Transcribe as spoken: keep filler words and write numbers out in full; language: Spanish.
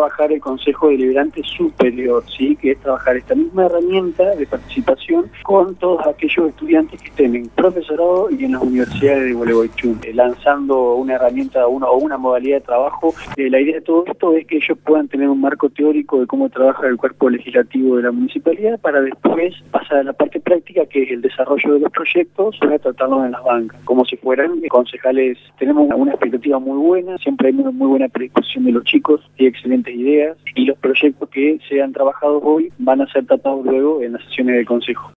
trabajar el Consejo Deliberante Superior, ¿sí? Que es trabajar esta misma herramienta de participación con todos aquellos estudiantes que estén en profesorado y en las universidades de Gualeguaychú, eh, lanzando una herramienta una, o una modalidad de trabajo. Eh, la idea de todo esto es que ellos puedan tener un marco teórico de cómo trabaja el cuerpo legislativo de la municipalidad para después pasar a la parte práctica, que es el desarrollo de los proyectos, para tratarlos en las bancas, como si fueran concejales. Tenemos una, una expectativa muy buena, siempre hay muy, muy buena predisposición de los chicos y excelentes ideas, y los proyectos que sean trabajados hoy van a ser tratados luego en las sesiones del consejo.